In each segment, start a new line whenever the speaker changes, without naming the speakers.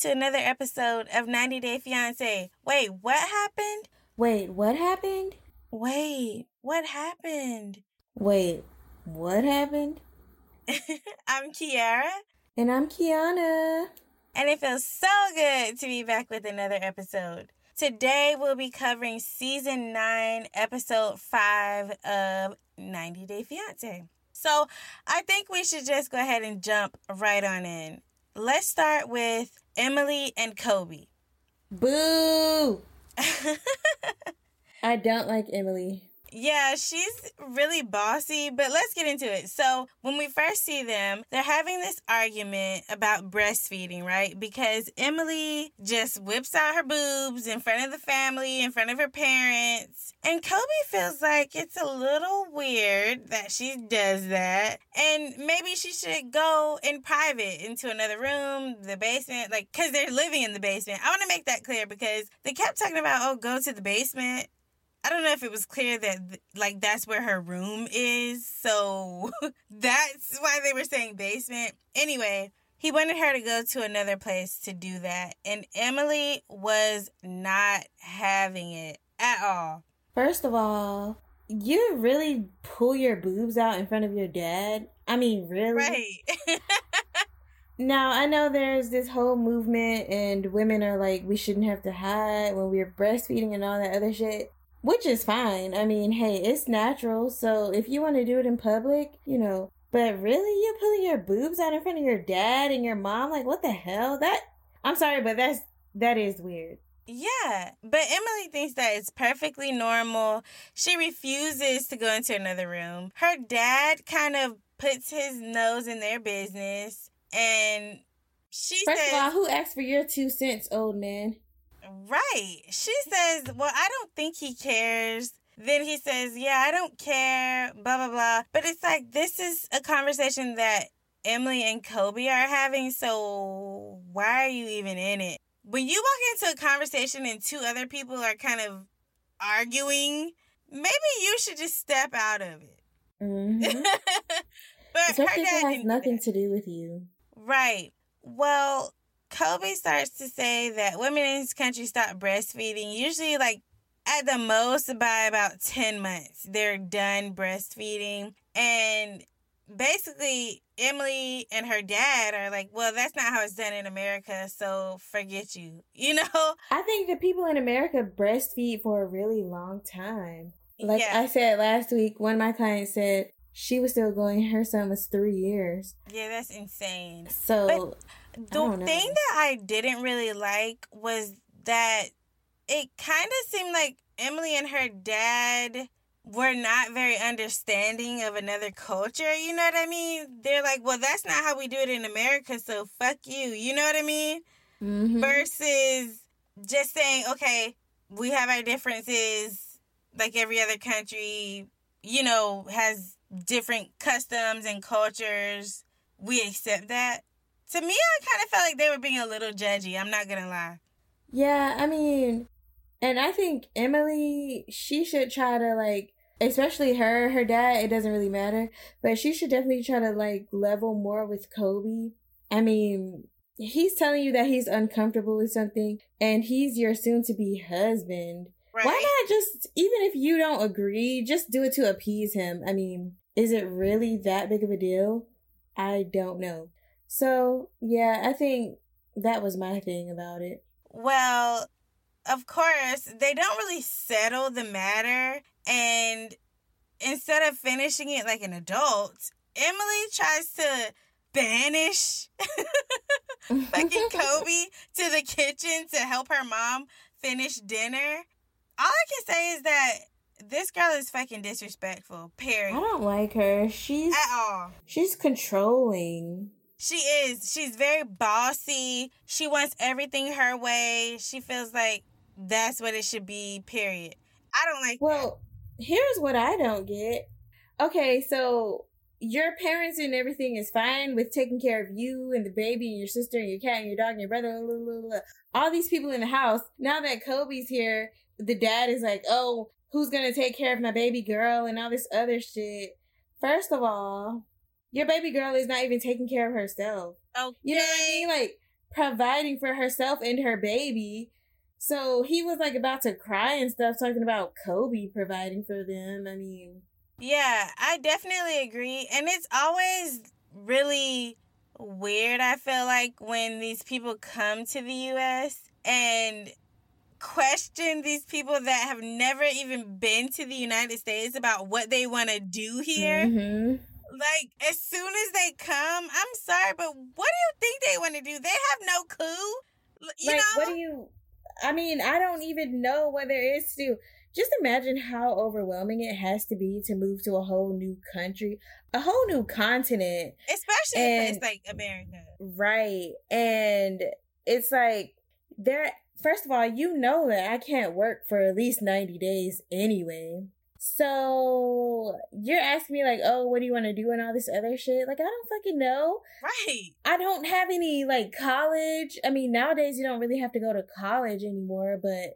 to another episode of 90 Day Fiancé. Wait, what happened?
Wait, what happened?
Wait, what happened?
Wait, what happened?
I'm Kiara.
And I'm Kiana.
And it feels so good to be back with another episode. Today we'll be covering Season 9, Episode 5 of 90 Day Fiancé. So I think we should just go ahead and jump right on in. Let's start with Emily and Kobe.
Boo! I don't like Emily.
Yeah, she's really bossy, but let's get into it. So when we first see them, they're having this argument about breastfeeding, right? Because Emily just whips out her boobs in front of the family, in front of her parents. And Kobe feels like it's a little weird that she does that. And maybe she should go in private into another room, the basement, because they're living in the basement. I want to make that clear because they kept talking about, go to the basement. I don't know if it was clear that, that's where her room is. So that's why they were saying basement. Anyway, he wanted her to go to another place to do that. And Emily was not having it at all.
First of all, you really pull your boobs out in front of your dad? I mean, really?
Right.
Now, I know there's this whole movement and women are like, we shouldn't have to hide when we're breastfeeding and all that other shit. Which is fine. I mean, hey, it's natural. So if you want to do it in public, But really, you pulling your boobs out in front of your dad and your mom? Like, what the hell? I'm sorry, but that is weird.
Yeah, but Emily thinks that it's perfectly normal. She refuses to go into another room. Her dad kind of puts his nose in their business. And she says...
First of all, who asked for your 2 cents, old man?
Right. She says, well, I don't think he cares. Then he says, yeah, I don't care, blah, blah, blah. But it's like, this is a conversation that Emily and Kobe are having, so why are you even in it? When you walk into a conversation and 2 other people are kind of arguing, maybe you should just step out of it.
Mm-hmm.
But
especially
her dad
if it has nothing to do with you.
Right. Well... Kobe starts to say that women in his country stop breastfeeding usually at the most by about 10 months. They're done breastfeeding. And basically Emily and her dad are like, well, that's not how it's done in America, so forget you.
I think the people in America breastfeed for a really long time. Like
yeah.
I said last week, one of my clients said she was still going, her son was 3 years.
Yeah, that's insane.
So...
The thing that I didn't really like was that it kind of seemed like Emily and her dad were not very understanding of another culture. You know what I mean? They're like, well, that's not how we do it in America, so fuck you. You know what I mean?
Mm-hmm.
Versus just saying, okay, we have our differences like every other country, has different customs and cultures. We accept that. To me, I kind of felt like they were being a little judgy. I'm not going to lie.
Yeah, I mean, and I think Emily, she should try to, especially her dad, it doesn't really matter, but she should definitely try to, level more with Kobe. I mean, he's telling you that he's uncomfortable with something, and he's your soon-to-be husband. Right. Why not just, even if you don't agree, just do it to appease him? I mean, is it really that big of a deal? I don't know. So, yeah, I think that was my thing about it.
Well, of course, they don't really settle the matter. And instead of finishing it like an adult, Emily tries to banish fucking Kobe to the kitchen to help her mom finish dinner. All I can say is that this girl is fucking disrespectful, period.
I don't like her.
At all.
She's controlling.
She is. She's very bossy. She wants everything her way. She feels like that's what it should be, period. I don't like
that. Here's what I don't get. Okay, so your parents and everything is fine with taking care of you and the baby and your sister and your cat and your dog and your brother, blah, blah, blah. All these people in the house. Now that Kobe's here, the dad is like, oh, who's going to take care of my baby girl and all this other shit. First of all, your baby girl is not even taking care of herself.
Okay.
You know what I mean? providing for herself and her baby. So he was like about to cry and stuff, talking about Kobe providing for them. I mean,
yeah, I definitely agree. And it's always really weird, I feel like, when these people come to the U.S. and question these people that have never even been to the United States about what they want to do here.
mm-hmm.
Like, as soon as they come, I'm sorry, but what do you think they want to do? They have no clue. You know?
What do you... I mean, I don't even know what there is to... Just imagine how overwhelming it has to be to move to a whole new country, a whole new continent.
Especially in a place like America.
Right. And it's like, first of all, you know that I can't work for at least 90 days anyway. So you're asking me like, oh, what do you want to do and all this other shit? Like, I don't fucking know.
Right.
I don't have any like college. I mean, nowadays you don't really have to go to college anymore, but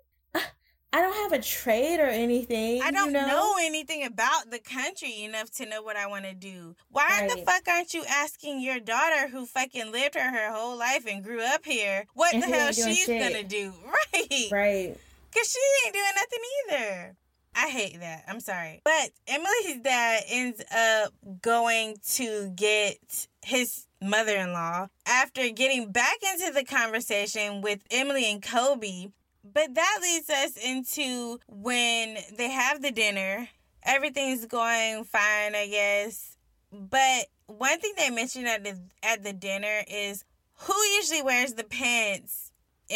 I don't have a trade or anything.
I don't know anything about the country enough to know what I want to do. Why the fuck aren't you asking your daughter, who fucking lived her whole life and grew up here, what the hell she's gonna do? Right.
Right.
Because she ain't doing nothing either. I hate that. I'm sorry. But Emily's dad ends up going to get his mother-in-law after getting back into the conversation with Emily and Kobe. But that leads us into when they have the dinner. Everything's going fine, I guess. But one thing they mentioned at the dinner is who usually wears the pants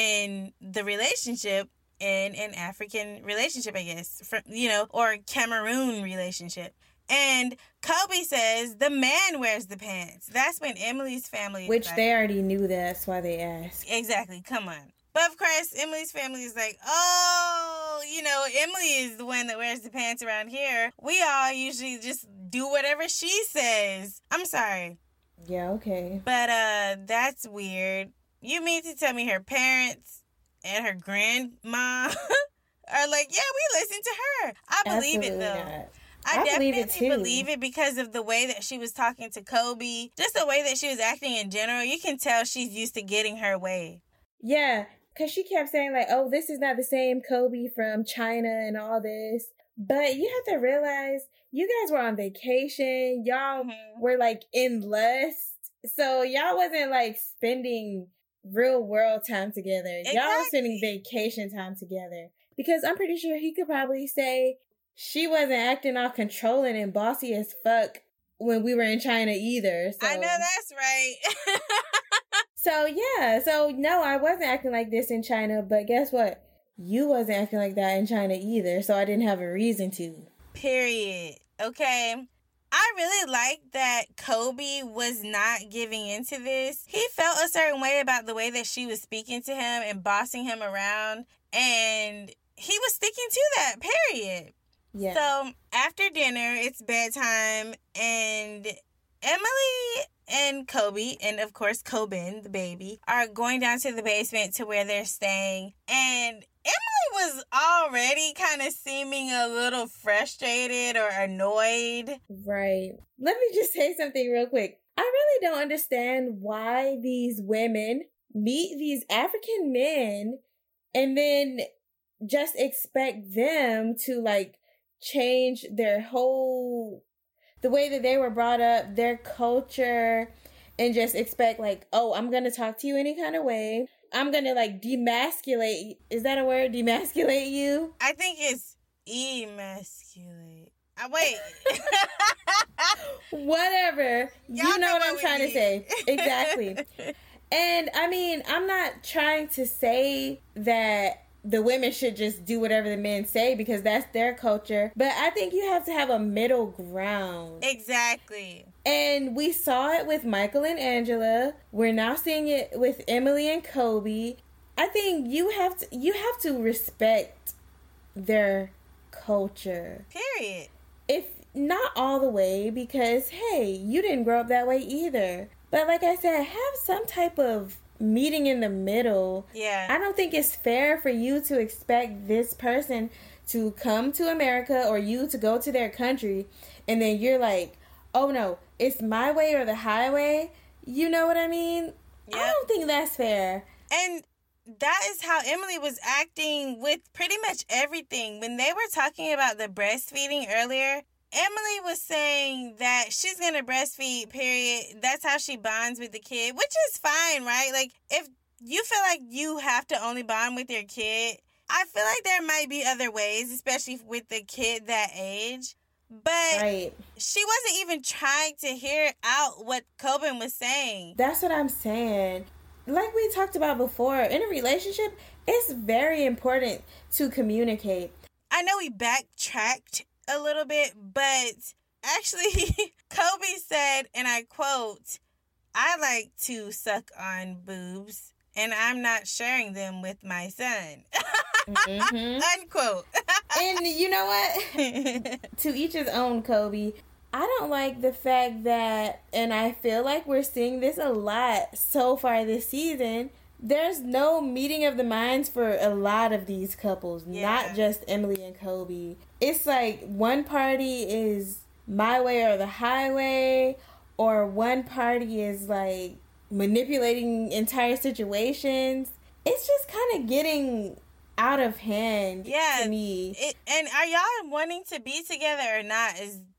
in the relationship, in an African relationship, I guess, or Cameroon relationship. And Kobe says the man wears the pants. That's when Emily's family...
Which they already knew that. That's why they asked.
Exactly. Come on. But of course, Emily's family is like, oh, Emily is the one that wears the pants around here. We all usually just do whatever she says. I'm sorry.
Yeah, okay.
But that's weird. You mean to tell me her parents and her grandma are like, yeah, we listen to her. I believe it, though.
Not.
I definitely believe it because of the way that she was talking to Kobe. Just the way that she was acting in general. You can tell she's used to getting her way.
Yeah, because she kept saying like, oh, this is not the same Kobe from China and all this. But you have to realize, you guys were on vacation. Y'all were like in lust. So y'all wasn't like spending real world time together. Exactly. Y'all were spending vacation time together. Because I'm pretty sure he could probably say she wasn't acting all controlling and bossy as fuck when we were in China either. So.
I know that's right.
So, yeah. So, no, I wasn't acting like this in China. But guess what? You wasn't acting like that in China either. So, I didn't have a reason to.
Period. Okay. I really like that Kobe was not giving into this. He felt a certain way about the way that she was speaking to him and bossing him around. And he was sticking to that. Period.
Yeah.
So, after dinner, it's bedtime. And Emily and Kobe, and of course Coben, the baby, are going down to the basement to where they're staying. And Emily was already kind of seeming a little frustrated or annoyed.
Right. Let me just say something real quick. I really don't understand why these women meet these African men and then just expect them to like change their whole... the way that they were brought up, their culture, and just expect like, oh, I'm going to talk to you any kind of way. I'm going to like demasculate. Is that a word? Demasculate you?
I think it's emasculate. Wait.
Whatever. You know what I'm trying to say. Exactly. And I mean, I'm not trying to say that the women should just do whatever the men say because that's their culture. But I think you have to have a middle ground.
Exactly.
And we saw it with Michael and Angela. We're now seeing it with Emily and Kobe. I think you have to respect their culture.
Period.
If not all the way, because hey, you didn't grow up that way either. But like I said, have some type of meeting in the middle.
Yeah.
I don't think it's fair for you to expect this person to come to America or you to go to their country and then you're like, oh no, it's my way or the highway. You know what I mean?
Yep.
I don't think that's fair.
And that is how Emily was acting with pretty much everything. When they were talking about the breastfeeding earlier, Emily was saying that she's going to breastfeed, period. That's how she bonds with the kid, which is fine, right? Like, if you feel like you have to only bond with your kid, I feel like there might be other ways, especially with the kid that age. But
right.
She wasn't even trying to hear out what Coben was saying.
That's what I'm saying. Like we talked about before, in a relationship, it's very important to communicate.
I know we backtracked a little bit, but actually, Kobe said, and I quote, "I like to suck on boobs, and I'm not sharing them with my son." Mm-hmm. Unquote.
And you know what? To each his own, Kobe. I don't like the fact that, and I feel like we're seeing this a lot so far this season, there's no meeting of the minds for a lot of these couples, not just Emily and Kobe. It's like one party is my way or the highway, or one party is like manipulating entire situations. It's just kind of getting out of hand to me.
And are y'all wanting to be together or not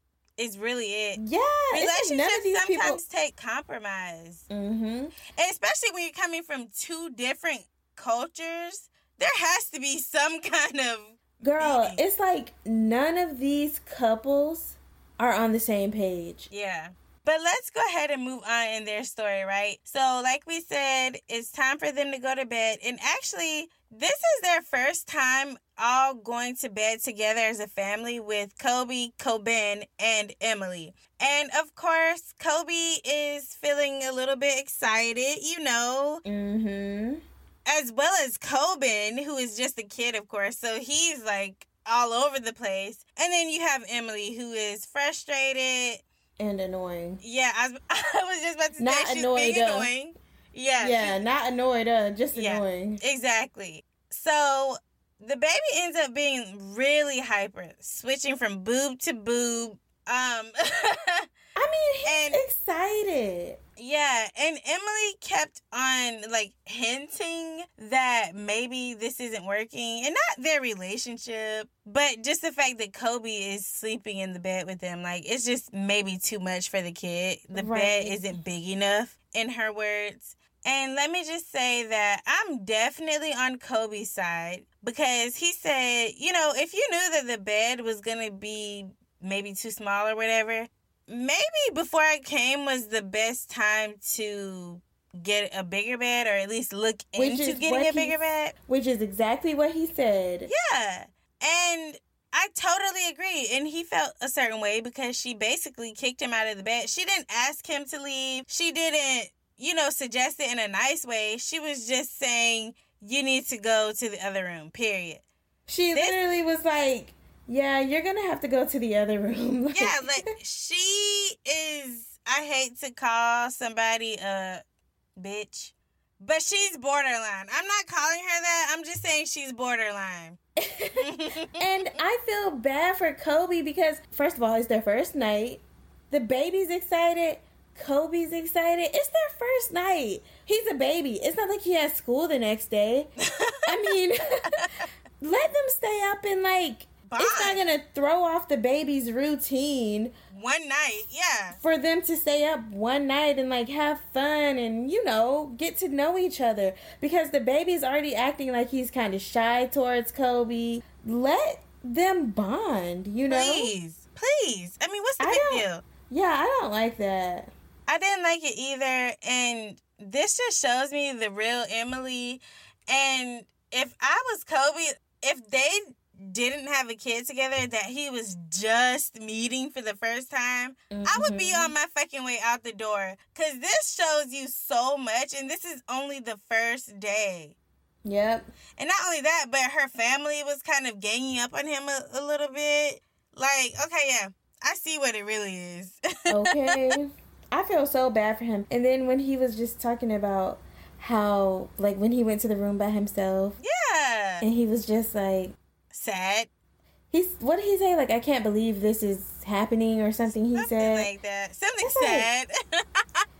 is really it.
Yeah.
Relationships sometimes take compromise.
Mm-hmm.
And especially when you're coming from two different cultures, there has to be some kind of...
Girl, it's like none of these couples are on the same page.
Yeah. But let's go ahead and move on in their story, right? So, like we said, it's time for them to go to bed. And actually, this is their first time all going to bed together as a family with Kobe, Coben, and Emily. And, of course, Kobe is feeling a little bit excited, you know.
Mm-hmm.
As well as Coben, who is just a kid, of course. So, he's, like, all over the place. And then you have Emily, who is frustrated
and annoying.
Yeah, I was just about to say she's being annoying. Yeah.
Yeah, not annoyed, just annoying.
Exactly. So the baby ends up being really hyper, switching from boob to boob.
I mean, he's excited.
Yeah, and Emily kept on, like, hinting that maybe this isn't working. And not their relationship, but just the fact that Kobe is sleeping in the bed with them. Like, it's just maybe too much for the kid. The bed isn't big enough, in her words. And let me just say that I'm definitely on Kobe's side. Because he said, you know, if you knew that the bed was going to be maybe too small or whatever, maybe before I came was the best time to get a bigger bed, or at least look into getting a bigger bed.
Which is exactly what he said.
Yeah. And I totally agree. And he felt a certain way because she basically kicked him out of the bed. She didn't ask him to leave. She didn't, you know, suggest it in a nice way. She was just saying, you need to go to the other room, period.
She literally was like, yeah, you're going to have to go to the other room.
Yeah, like, she is, I hate to call somebody a bitch, but she's borderline. I'm not calling her that. I'm just saying she's borderline.
And I feel bad for Kobe because, first of all, it's their first night. The baby's excited. Kobe's excited. It's their first night. He's a baby. It's not like he has school the next day. I mean, let them stay up and, like, bond. It's not going to throw off the baby's routine.
One night, yeah.
For them to stay up one night and, like, have fun and, you know, get to know each other. Because the baby's already acting like he's kind of shy towards Kobe. Let them bond, you know?
Please. I mean, what's the big deal?
Yeah, I don't like that.
I didn't like it either. And this just shows me the real Emily. And if I was Kobe, if they didn't have a kid together that he was just meeting for the first time, I would be on my fucking way out the door. Because this shows you so much, and this is only the first day.
Yep.
And not only that, but her family was kind of ganging up on him a little bit. Like, okay, yeah, I see what it really is.
Okay. I feel so bad for him. And then when he was just talking about how, like, when he went to the room by himself.
Yeah.
And he was just, like,
sad.
What did he say? Like, I can't believe this is happening or something he said.
Something like that. Something sad.
Like,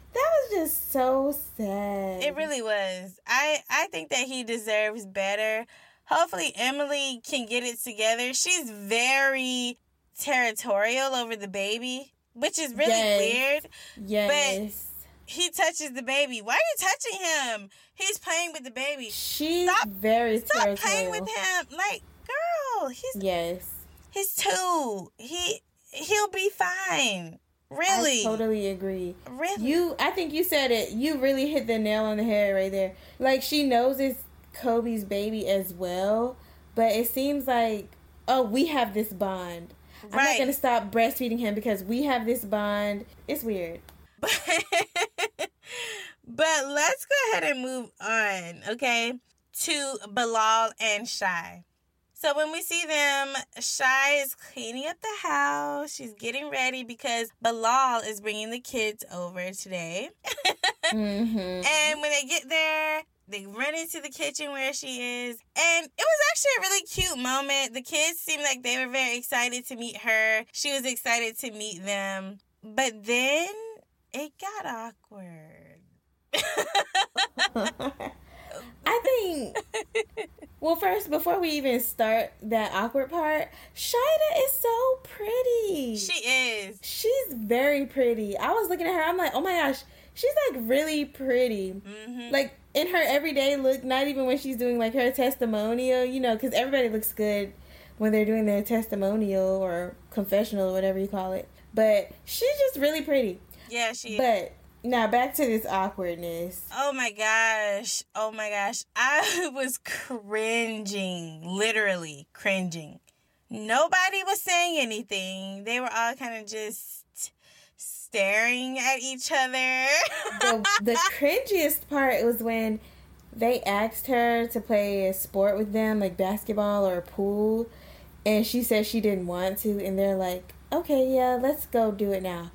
That was just so sad.
It really was. I think that he deserves better. Hopefully Emily can get it together. She's very territorial over the baby, which is really weird.
Yes.
But he touches the baby. Why are you touching him? He's playing with the baby.
She's very territorial.
Stop playing with him. Like, girl, he's 2. He'll be fine. Really?
I totally agree.
Really?
I think you said it. You really hit the nail on the head right there. Like, she knows it's Kobe's baby as well, but it seems like, oh, we have this bond. Right. I'm not going to stop breastfeeding him because we have this bond. It's weird.
But let's go ahead and move on, okay, to Bilal and Shy. So when we see them, Shy is cleaning up the house. She's getting ready because Bilal is bringing the kids over today.
Mm-hmm.
And when they get there, they run into the kitchen where she is. And it was actually a really cute moment. The kids seemed like they were very excited to meet her. She was excited to meet them. But then it got awkward.
I think, well, first, before we even start that awkward part, Shida is so pretty.
She is.
She's very pretty. I was looking at her, I'm like, oh my gosh, she's like really pretty.
Mm-hmm.
Like in her everyday look, not even when she's doing like her testimonial, you know, because everybody looks good when they're doing their testimonial or confessional or whatever you call it. But she's just really pretty.
Yeah, she is.
But now back to this awkwardness.
Oh my gosh. I was cringing. Literally cringing. Nobody was saying anything. They were all kind of just staring at each other.
The cringiest part was when they asked her to play a sport with them, like basketball or pool, and she said she didn't want to, and they're like, okay, yeah, let's go do it now.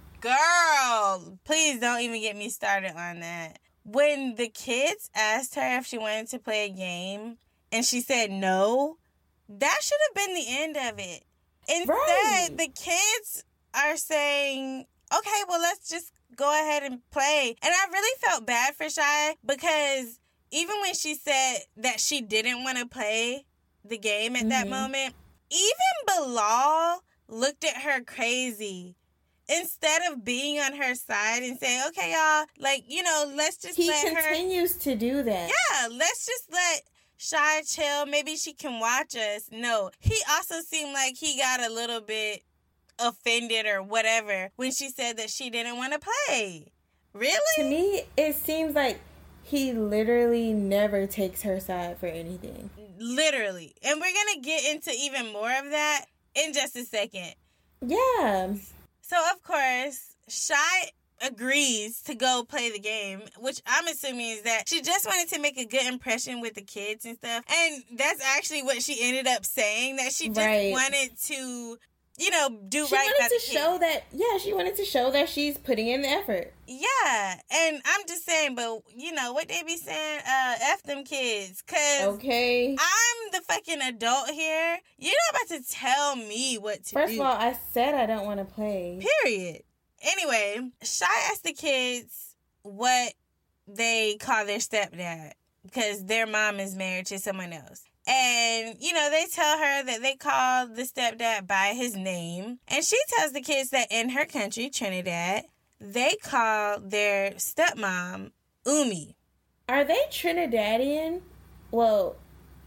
Girl, please don't even get me started on that. When the kids asked her if she wanted to play a game and she said no, that should have been the end of it. Instead, the kids are saying, okay, well, let's just go ahead and play. And I really felt bad for Shy because even when she said that she didn't want to play the game at that moment, even Bilal looked at her crazy. Instead of being on her side and saying, okay, y'all, like, you know, let's just let her...
He continues to do that.
Yeah, let's just let Shy chill. Maybe she can watch us. No, he also seemed like he got a little bit offended or whatever when she said that she didn't want to play. Really?
To me, it seems like he literally never takes her side for anything.
Literally. And we're going to get into even more of that in just a second.
Yeah.
So, of course, Shy agrees to go play the game, which I'm assuming is that she just wanted to make a good impression with the kids and stuff. And that's actually what she ended up saying, that she just wanted to, you know, do right by the kids.
She wanted to show that she's putting in the effort.
Yeah, and I'm just saying, but, you know, what they be saying, F them kids, because I'm the fucking adult here. You're not about to tell me what to do.
First of all, I said I don't want to play.
Period. Anyway, Shy asked the kids what they call their stepdad, because their mom is married to someone else. And, you know, they tell her that they call the stepdad by his name. And she tells the kids that in her country, Trinidad, they call their stepmom Umi.
Are they Trinidadian? Well,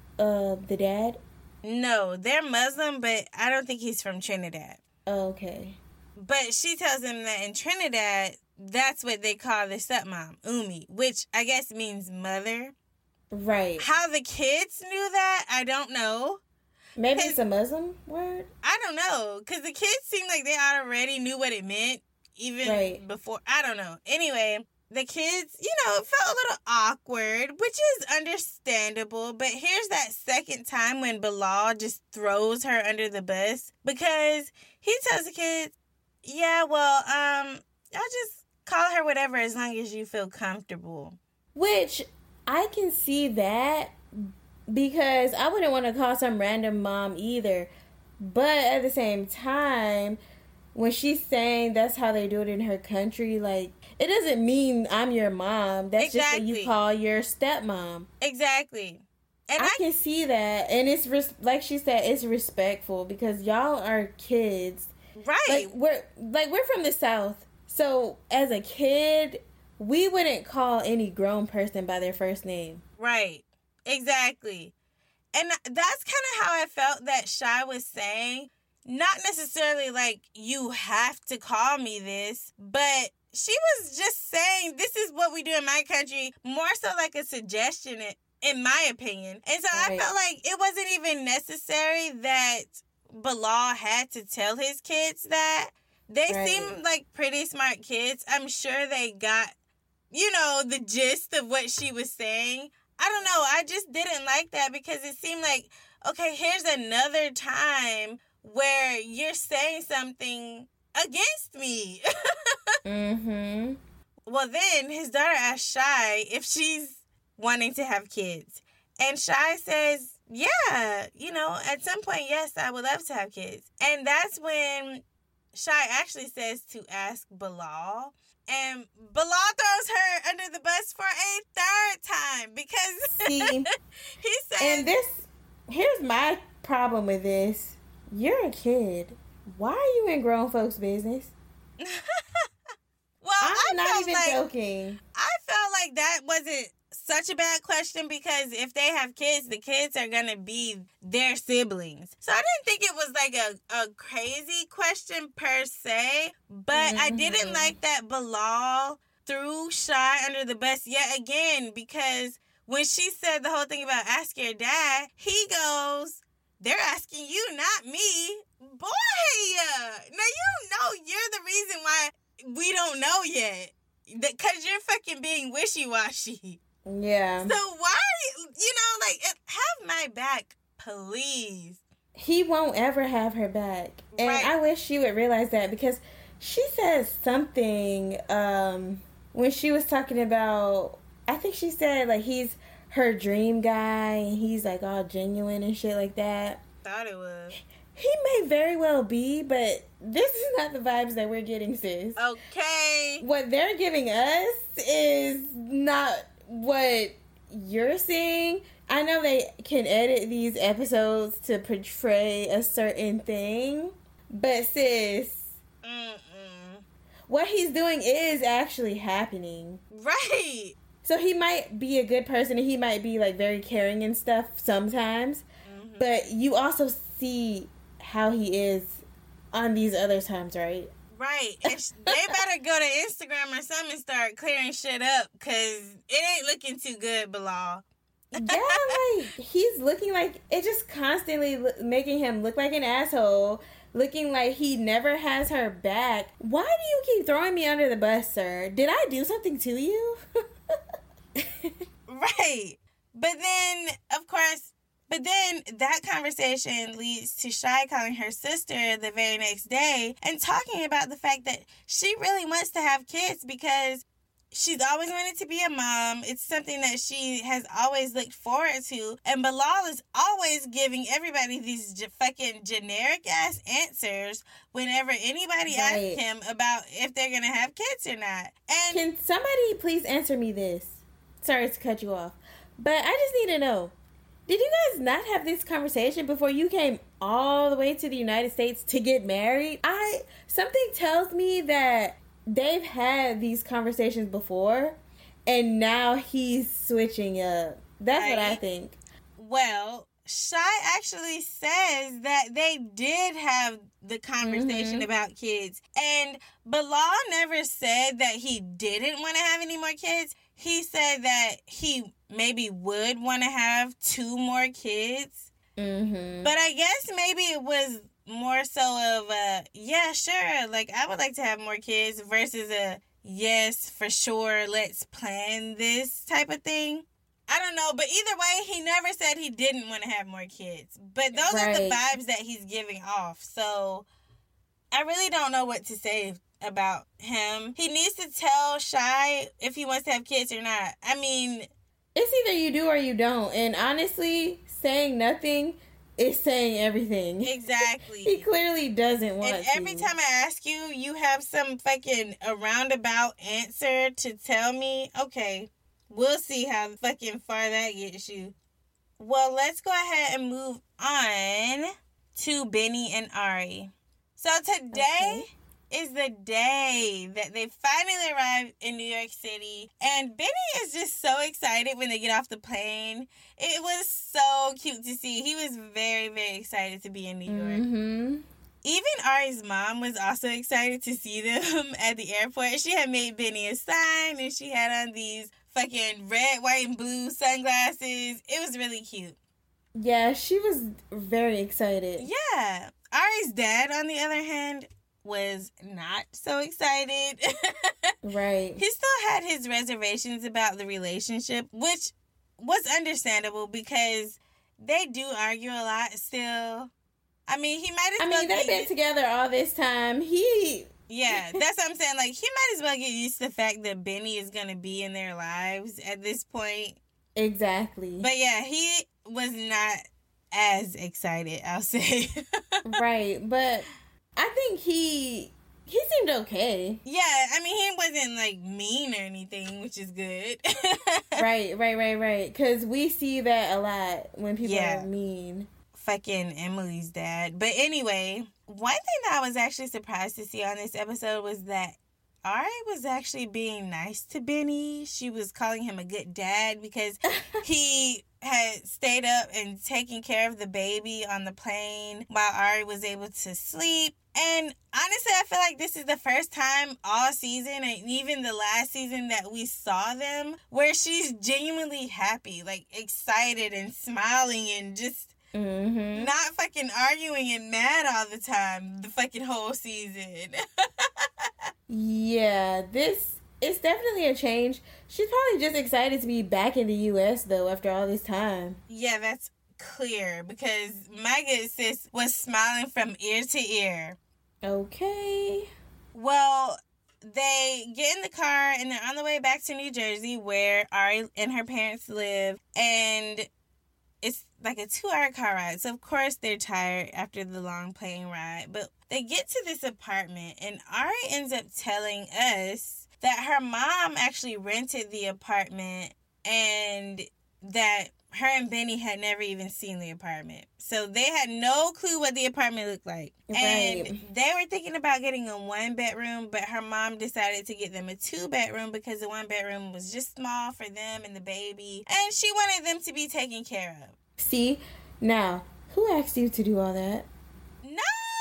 the dad?
No, they're Muslim, but I don't think he's from Trinidad.
Oh, okay.
But she tells them that in Trinidad, that's what they call their stepmom, Umi, which I guess means mother.
Right.
How the kids knew that, I don't know.
Maybe it's a Muslim word?
I don't know, because the kids seemed like they already knew what it meant, even before. I don't know. Anyway, the kids, you know, felt a little awkward, which is understandable. But here's that second time when Bilal just throws her under the bus, because he tells the kids, yeah, well, I'll just call her whatever as long as you feel comfortable.
Which I can see that, because I wouldn't want to call some random mom either. But at the same time, when she's saying that's how they do it in her country, like, it doesn't mean I'm your mom. That's just what you call your stepmom.
Exactly. And
I can see that. And it's, like she said, it's respectful because y'all are kids.
Right.
We're from the South. So, as a kid, we wouldn't call any grown person by their first name.
Right. Exactly. And that's kind of how I felt that Shy was saying. Not necessarily like, you have to call me this, but she was just saying, this is what we do in my country, more so like a suggestion, in my opinion. And so I felt like it wasn't even necessary that Bilal had to tell his kids that. They seem like pretty smart kids. I'm sure they got, the gist of what she was saying. I don't know. I just didn't like that because it seemed like, okay, here's another time where you're saying something against me.
Mm-hmm.
Well, then his daughter asked Shy if she's wanting to have kids. And Shy says, yeah, at some point, yes, I would love to have kids. And that's when Shy actually says to ask Bilal. And Bilal throws her under the bus for a third time because he said...
And here's my problem with this. You're a kid. Why are you in grown folks' business?
Well,
I'm not even joking. I
felt like that wasn't such a bad question because if they have kids, the kids are going to be their siblings. So I didn't think it was like a crazy question per se, but I didn't like that Bilal threw Shy under the bus yet again because when she said the whole thing about ask your dad, he goes, they're asking you, not me. Boy, now you're the reason why we don't know yet. Because you're fucking being wishy-washy.
Yeah.
So why are you, have my back, please.
He won't ever have her back. And I wish she would realize that because she says something when she was talking about, I think she said, like, he's her dream guy and he's, like, all genuine and shit like that.
Thought it was.
He may very well be, but this is not the vibes that we're getting, sis.
Okay.
What they're giving us is not what you're seeing. I know they can edit these episodes to portray a certain thing, but sis, what he's doing is actually happening.
Right.
So he might be a good person and he might be, like, very caring and stuff sometimes, but you also see how he is on these other times, right?
Right. And they better go to Instagram or something and start clearing shit up because it ain't looking too good, Bilal.
Yeah, like, he's looking like, it just constantly making him look like an asshole, looking like he never has her back. Why do you keep throwing me under the bus, sir? Did I do something to you?
Right. But then that conversation leads to Shy calling her sister the very next day and talking about the fact that she really wants to have kids because she's always wanted to be a mom. It's something that she has always looked forward to. And Bilal is always giving everybody these fucking generic-ass answers whenever anybody asks him about if they're going to have kids or not. And
can somebody please answer me this? Sorry to cut you off, but I just need to know. Did you guys not have this conversation before you came all the way to the United States to get married? Something tells me that they've had these conversations before, and now he's switching up. That's what I think.
Well, Shy actually says that they did have the conversation about kids, and Bilal never said that he didn't want to have any more kids. He said that he maybe would want to have 2 more kids. But I guess maybe it was more so of a, yeah, sure, like, I would like to have more kids versus a, yes, for sure, let's plan this type of thing. I don't know, but either way, he never said he didn't want to have more kids. But those are the vibes that he's giving off. So I really don't know what to say about him. He needs to tell Shy if he wants to have kids or not. I mean,
it's either you do or you don't. And honestly, saying nothing is saying everything.
Exactly.
He clearly doesn't want
and
to.
every time I ask you, you have some fucking a roundabout answer to tell me. Okay, we'll see how fucking far that gets you. Well, let's go ahead and move on to Benny and Ari. So today is the day that they finally arrive in New York City. And Benny is just so excited when they get off the plane. It was so cute to see. He was very, very excited to be in New York.
Mm-hmm.
Even Ari's mom was also excited to see them at the airport. She had made Benny a sign, and she had on these fucking red, white, and blue sunglasses. It was really cute.
Yeah, she was very excited.
Yeah. Ari's dad, on the other hand, was not so excited.
Right.
He still had his reservations about the relationship, which was understandable because they do argue a lot still. I mean, he might as well...
they've been together all this time.
Yeah, that's what I'm saying. Like, he might as well get used to the fact that Benny is going to be in their lives at this point.
Exactly.
But yeah, he was not as excited, I'll say.
Right, but I think he seemed okay.
Yeah, I mean, he wasn't, like, mean or anything, which is good.
Right. Because we see that a lot when people are mean.
Fucking Emily's dad. But anyway, one thing that I was actually surprised to see on this episode was that Ari was actually being nice to Benny. She was calling him a good dad because he had stayed up and taken care of the baby on the plane while Ari was able to sleep. And honestly, I feel like this is the first time all season and even the last season that we saw them where she's genuinely happy, like excited and smiling and just not fucking arguing and mad all the time the fucking whole season.
Yeah, this is definitely a change. She's probably just excited to be back in the U.S. though after all this time.
Yeah, that's clear because my good sis was smiling from ear to ear.
Okay.
Well, they get in the car and they're on the way back to New Jersey where Ari and her parents live, and it's like a 2-hour car ride. So, of course, they're tired after the long plane ride. But they get to this apartment, and Ari ends up telling us that her mom actually rented the apartment and that her and Benny had never even seen the apartment. So they had no clue what the apartment looked like. Right. And they were thinking about getting a 1-bedroom, but her mom decided to get them a 2-bedroom because the 1-bedroom was just small for them and the baby. And she wanted them to be taken care of.
See? Now, who asked you to do all that?
No!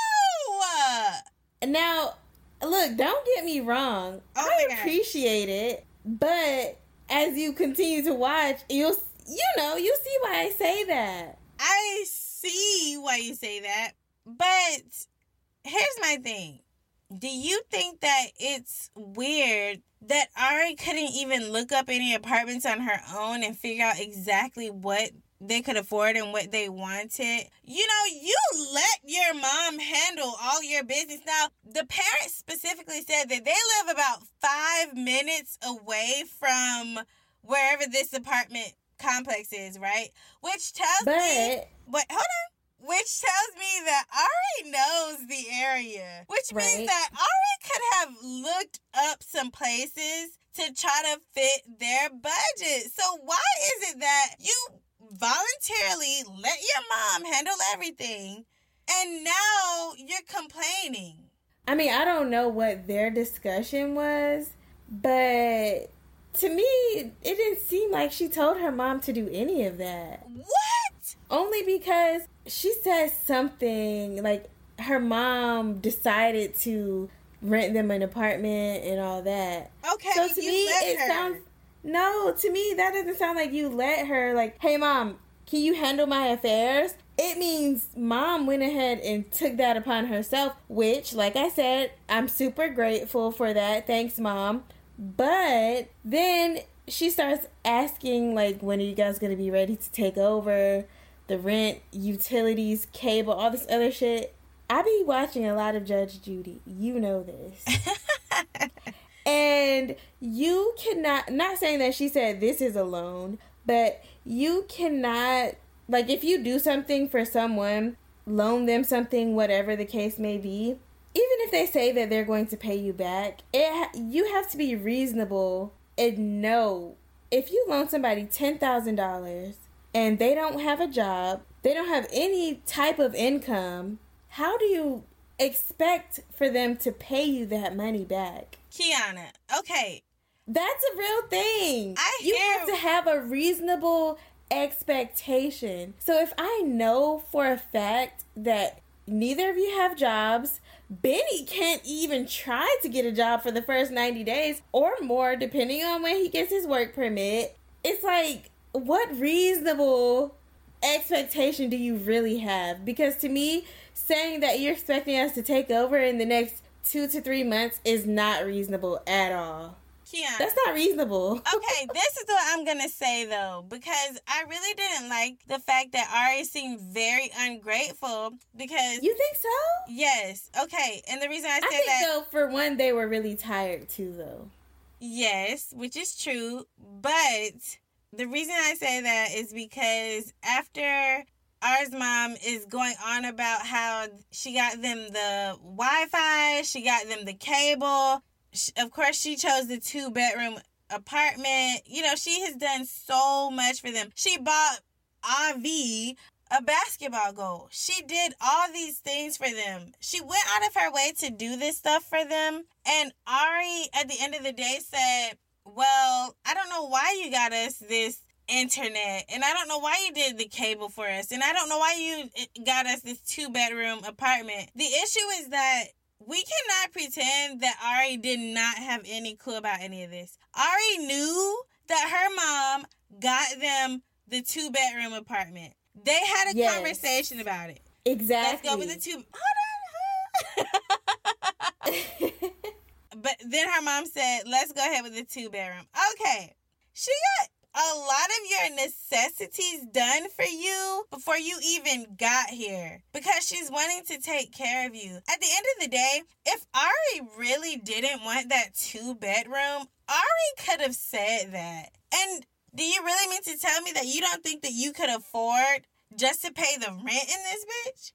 Now, look, don't get me wrong. I appreciate it, but as you continue to watch, you'll see why I say that.
I see why you say that, but here's my thing. Do you think that it's weird that Ari couldn't even look up any apartments on her own and figure out exactly what they could afford and what they wanted? You know, you let your mom handle all your business. Now, the parents specifically said that they live about 5 minutes away from wherever this apartment complex is, right? Which tells me... Wait, hold on. Which tells me that Ari knows the area. Which means that Ari could have looked up some places to try to fit their budget. So why is it that you voluntarily let your mom handle everything and now you're complaining?
I mean, I don't know what their discussion was, but to me, it didn't seem like she told her mom to do any of that.
What?
Only because she said something like her mom decided to rent them an apartment and all that.
Okay,
so to me, it sounds... No, to me, that doesn't sound like you let her, like, hey, mom, can you handle my affairs? It means mom went ahead and took that upon herself, which, like I said, I'm super grateful for that. Thanks, mom. But then she starts asking, like, when are you guys going to be ready to take over? The rent, utilities, cable, all this other shit. I be watching a lot of Judge Judy. You know this. And you cannot, not saying that she said this is a loan, but you cannot like, if you do something for someone, loan them something, whatever the case may be, even if they say that they're going to pay you back, you have to be reasonable and know, if you loan somebody $10,000 and they don't have a job, they don't have any type of income, how do you expect for them to pay you that money back?
Kiana, okay.
That's a real thing. You have to have a reasonable expectation. So if I know for a fact that neither of you have jobs, Benny can't even try to get a job for the first 90 days or more, depending on when he gets his work permit. It's like, what reasonable expectation do you really have? Because to me, saying that you're expecting us to take over in the next 2 to 3 months is not reasonable at all.
Kiana,
that's not reasonable.
Okay, this is what I'm going to say, though, because I really didn't like the fact that Ari seemed very ungrateful because...
You think so?
Yes. Okay, and the reason I say
that... I think, though, for one, they were really tired, too, though.
Yes, which is true, but the reason I say that is because after Ari's mom is going on about how she got them the Wi-Fi, she got them the cable... Of course, she chose the 2-bedroom apartment. You know, she has done so much for them. She bought Avi a basketball goal. She did all these things for them. She went out of her way to do this stuff for them. And Ari, at the end of the day, said, well, I don't know why you got us this internet. And I don't know why you did the cable for us. And I don't know why you got us this 2-bedroom apartment. The issue is that we cannot pretend that Ari did not have any clue about any of this. Ari knew that her mom got them the 2-bedroom apartment. They had a conversation about it.
Exactly.
Let's go with the 2. Hold on. But then her mom said, let's go ahead with the 2-bedroom. Okay. She got a lot of your necessities done for you before you even got here because she's wanting to take care of you. At the end of the day, if Ari really didn't want that 2-bedroom, Ari could have said that. And do you really mean to tell me that you don't think that you could afford just to pay the rent in this bitch?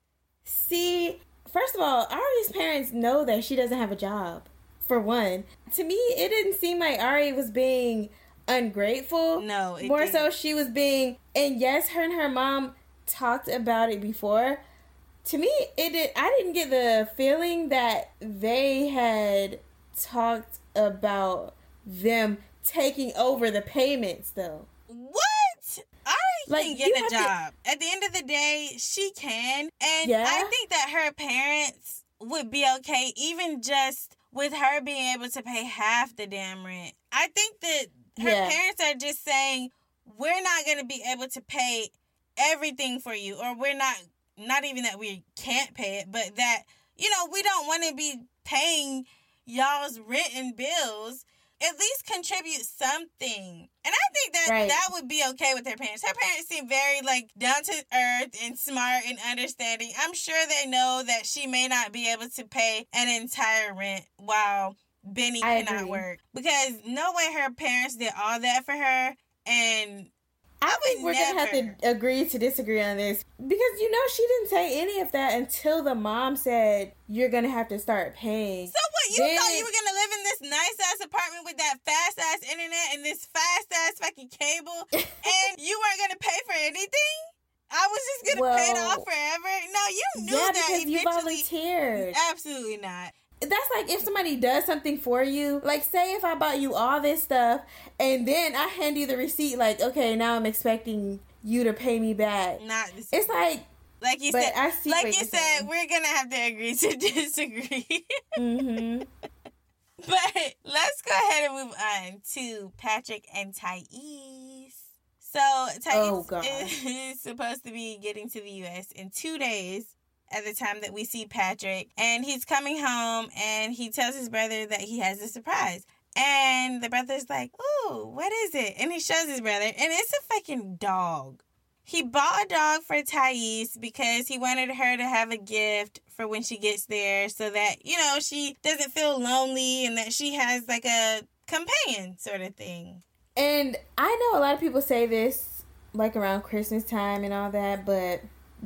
See, first of all, Ari's parents know that she doesn't have a job, for one. To me, it didn't seem like Ari was being ungrateful.
No,
more didn't. So she was being, and yes, her and her mom talked about it before. To me, I didn't get the feeling that they had talked about them taking over the payments, though.
What? Ari can get a job. At the end of the day, she can. And I think that her parents would be okay, even just with her being able to pay half the damn rent. I think that her parents are just saying, we're not going to be able to pay everything for you. Or we're not even that we can't pay it, but that, you know, we don't want to be paying y'all's rent and bills. At least contribute something. And I think that that would be okay with her parents. Her parents seem very, down to earth and smart and understanding. I'm sure they know that she may not be able to pay an entire rent while Benny cannot work. Because no way her parents did all that for her. And
I think we're going to have to agree to disagree on this. Because, you know, she didn't say any of that until the mom said, you're going to have to start paying.
So what? You thought you were going to live in this nice-ass apartment with that fast-ass internet and this fast-ass fucking cable, and you weren't going to pay for anything? I was just going to pay it off forever? No, you knew that
because
eventually.
You volunteered.
Absolutely not.
That's like if somebody does something for you. Like, say if I bought you all this stuff, and then I hand you the receipt, like, okay, now I'm expecting you to pay me back.
Not this.
It's like
you said, we're going to have to agree to disagree.
Mm-hmm.
But let's go ahead and move on to Patrick and Thais. So Thais is supposed to be getting to the U.S. in 2 days at the time that we see Patrick. And he's coming home and he tells his brother that he has a surprise. And the brother's like, ooh, what is it? And he shows his brother and it's a fucking dog. He bought a dog for Thais because he wanted her to have a gift for when she gets there so that, you know, she doesn't feel lonely and that she has like a companion sort of thing.
And I know a lot of people say this like around Christmas time and all that, but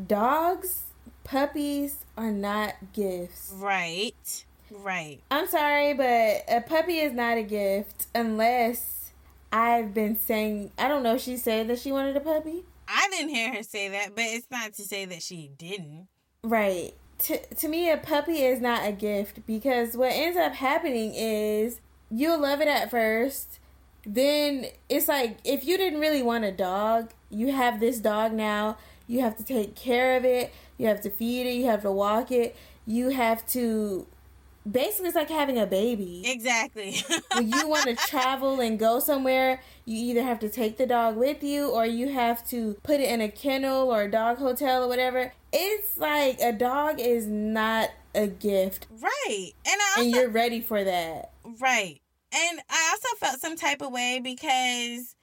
puppies are not gifts.
Right. Right.
I'm sorry, but a puppy is not a gift unless I've been saying, I don't know if she said that she wanted a puppy.
I didn't hear her say that, but it's not to say that she didn't.
Right. To me, a puppy is not a gift because what ends up happening is you'll love it at first. Then it's like if you didn't really want a dog, you have this dog now. You have to take care of it. You have to feed it. You have to walk it. You have to... Basically, it's like having a baby.
Exactly.
When you want to travel and go somewhere, you either have to take the dog with you or you have to put it in a kennel or a dog hotel or whatever. It's like a dog is not a gift.
Right.
And you're ready for that.
Right. And I also felt some type of way because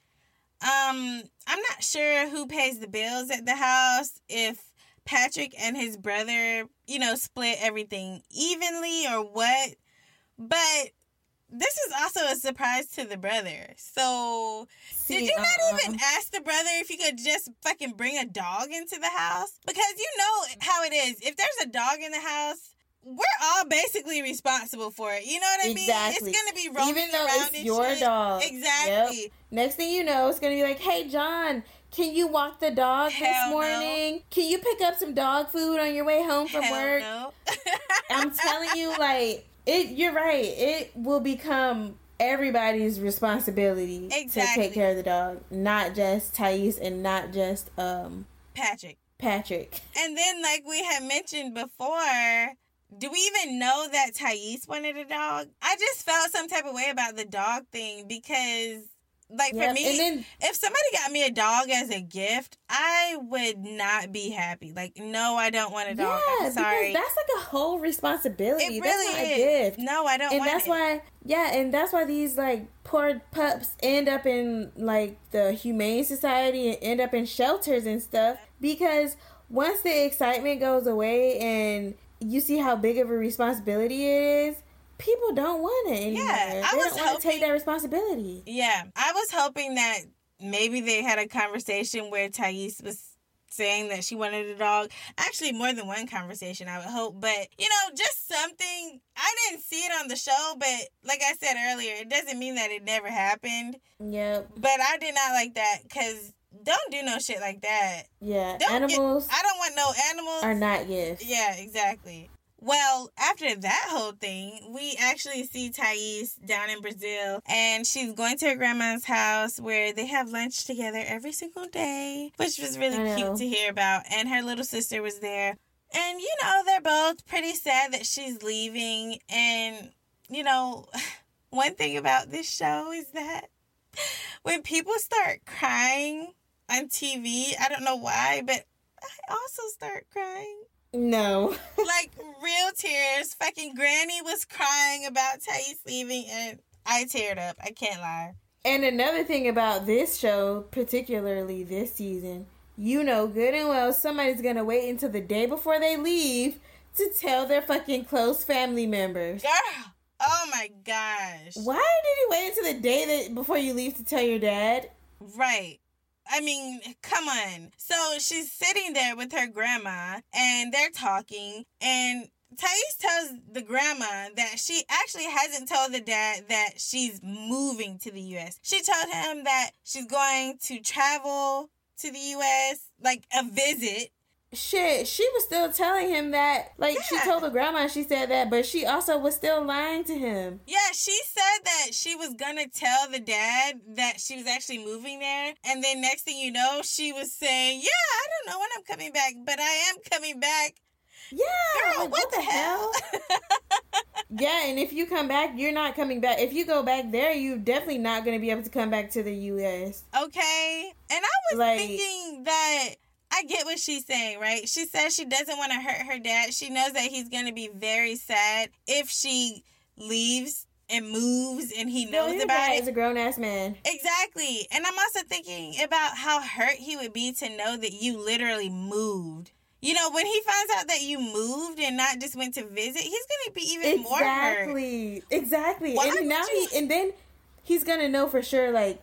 I'm not sure who pays the bills at the house, if Patrick and his brother, split everything evenly or what. But this is also a surprise to the brother. So, did you not even ask the brother if you could just fucking bring a dog into the house? Because you know how it is. If there's a dog in the house, we're all basically responsible for it. You know what I mean?
Exactly.
It's going to be roaming
even though
around
it's your
shit.
dog.
Exactly.
Yep. Next thing you know, it's going to be like, hey, John, can you walk the dog this morning? No. Can you pick up some dog food on your way home from work?
No.
I'm telling you, you're right. It will become everybody's responsibility to take care of the dog. Not just Thais and not just
Patrick.
And
then, like we had mentioned before, do we even know that Thais wanted a dog? I just felt some type of way about the dog thing because... for me, if somebody got me a dog as a gift, I would not be happy. No, I don't want a dog.
Yeah,
I'm sorry.
Because that's like a whole responsibility.
It
that's
really
not
is.
A gift.
No, I don't want it.
And that's why these poor pups end up in the Humane Society and end up in shelters and stuff. Because once the excitement goes away and you see how big of a responsibility it is, people don't want it anymore.
Yeah,
they don't want to take that responsibility.
Yeah, I was hoping that maybe they had a conversation where Thais was saying that she wanted a dog. Actually, more than one conversation, I would hope. But, just something. I didn't see it on the show, but like I said earlier, it doesn't mean that it never happened.
Yep.
But I did not like that because don't do no shit like that.
Yeah,
I don't want no animals.
Are not gifts.
Yeah, exactly. Well, after that whole thing, we actually see Thais down in Brazil, and she's going to her grandma's house where they have lunch together every single day, which was really cute to hear about. And her little sister was there. And, they're both pretty sad that she's leaving. And, one thing about this show is that when people start crying on TV, I don't know why, but I also start crying.
No.
Real tears. Fucking Granny was crying about Thais leaving and I teared up. I can't lie.
And another thing about this show, particularly this season, good and well somebody's gonna wait until the day before they leave to tell their fucking close family members.
Girl! Oh my gosh.
Why did you wait until the day before you leave to tell your dad?
Right. I mean, come on. So she's sitting there with her grandma and they're talking and Thais tells the grandma that she actually hasn't told the dad that she's moving to the U.S. She told him that she's going to travel to the U.S., a visit.
Shit, she was still telling him that. She told the grandma she said that, but she also was still lying to him.
Yeah, she said that she was gonna tell the dad that she was actually moving there. And then next thing you know, she was saying, yeah, I don't know when I'm coming back, but I am coming back.
Yeah.
Girl, what the hell?
Yeah, and if you come back, you're not coming back. If you go back there, you're definitely not going to be able to come back to the U.S.
Okay. And I was thinking that I get what she's saying, right? She says she doesn't want to hurt her dad. She knows that he's going to be very sad if she leaves and moves and he knows about it.
He's a grown-ass man.
Exactly. And I'm also thinking about how hurt he would be to know that you literally moved. When he finds out that you moved and not just went to visit, he's going to be even more hurt.
Exactly. And then he's going to know for sure,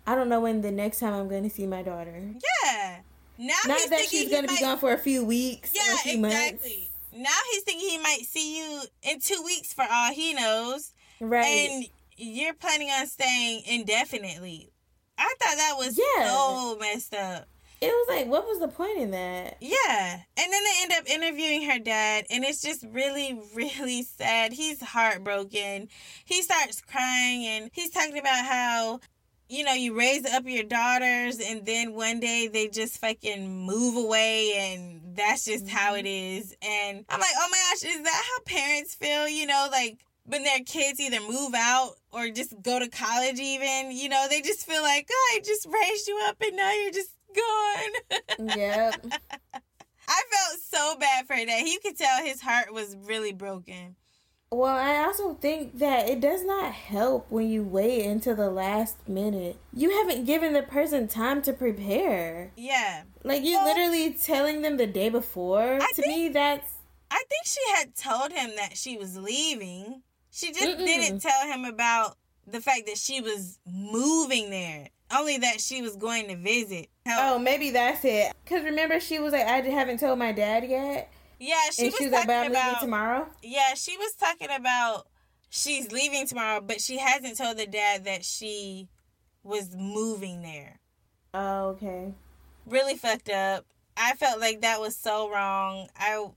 I don't know when the next time I'm going to see my daughter.
Yeah. Now
Not
he's
that
thinking
she's going to be gone for a few weeks or a few months.
Now he's thinking he might see you in 2 weeks for all he knows.
Right.
And you're planning on staying indefinitely. I thought that was so messed up.
It was like, what was the point in that?
Yeah. And then they end up interviewing her dad, and it's just really, really sad. He's heartbroken. He starts crying, and he's talking about how, you know, you raise up your daughters, and then one day they just fucking move away, and that's just how it is. And I'm like, oh my gosh, is that how parents feel? You know, like, when their kids either move out or just go to college even, you know, they just feel like, oh, I just raised you up, and now you're just gone.
Yep.
I felt so bad for that. You could tell his heart was really broken.
Well, I also think that it does not help when you wait until the last minute. You haven't given the person time to prepare.
Yeah.
Like, you literally telling them the day before. I think
she had told him that she was leaving. She just didn't tell him about the fact that she was moving there. Only that she was going to visit.
Oh, maybe that's it. Because remember, she was like, I haven't told my dad yet.
Yeah, she was
like,
talking
I'm leaving tomorrow?
Yeah, she was talking about she's leaving tomorrow, but she hasn't told the dad that she was moving there.
Oh, okay.
Really fucked up. I felt like that was so wrong.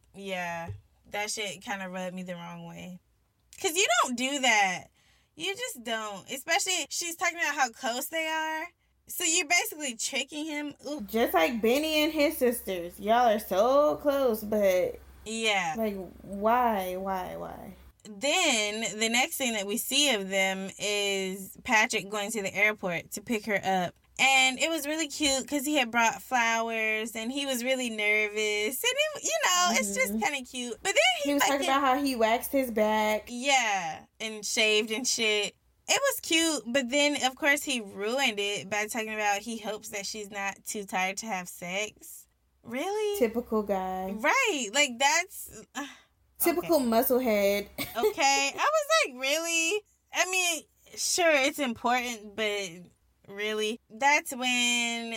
That shit kind of rubbed me the wrong way. Because you don't do that. You just don't. Especially, she's talking about how close they are. So you're basically tricking him. Ooh.
Just like Benny and his sisters. Y'all are so close, but...
Yeah.
Like, why?
Then, the next thing that we see of them is Patrick going to the airport to pick her up. And it was really cute because he had brought flowers and he was really nervous. And, it's just kind of cute. But then
he was talking about how he waxed his back.
Yeah, and shaved and shit. It was cute, but then, of course, he ruined it by talking about he hopes that she's not too tired to have sex. Really?
Typical guy.
Right. Like, that's...
Typical musclehead.
Okay. I was like, really? I mean, sure, it's important, but really? That's when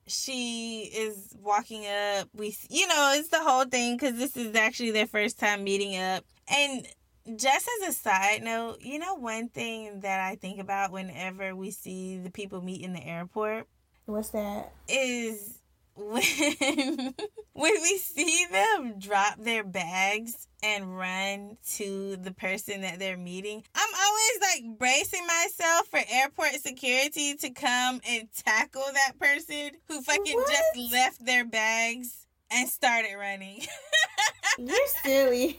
she is walking up. It's the whole thing, because this is actually their first time meeting up. And... just as a side note, one thing that I think about whenever we see the people meet in the airport?
What's that?
Is when we see them drop their bags and run to the person that they're meeting. I'm always like bracing myself for airport security to come and tackle that person who fucking just left their bags and started running.
You're silly.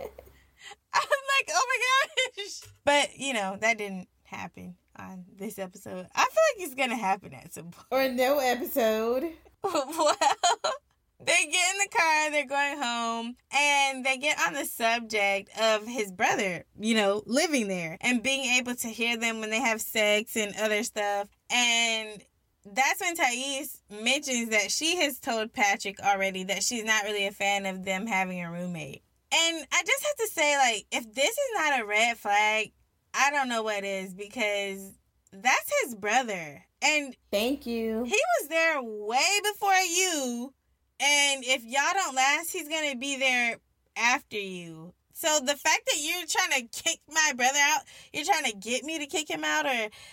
I'm like, oh my gosh. But, that didn't happen on this episode. I feel like it's going to happen at some point.
Or no episode.
Well, they get in the car, they're going home, and they get on the subject of his brother, living there and being able to hear them when they have sex and other stuff. And that's when Thais mentions that she has told Patrick already that she's not really a fan of them having a roommate. And I just have to say, like, if this is not a red flag, I don't know what is, because that's his brother. And
thank you.
He was there way before you. And if y'all don't last, he's going to be there after you. So the fact that you're trying to kick my brother out, you're trying to get me to kick him out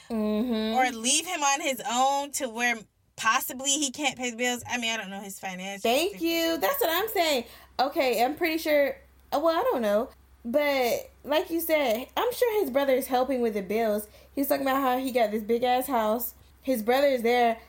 or leave him on his own to where possibly he can't pay the bills. I mean, I don't know his finances.
Thank you. That's what I'm saying. Okay, I'm pretty sure... Well, I don't know. But, like you said, I'm sure his brother is helping with the bills. He's talking about how he got this big-ass house. His brother is there.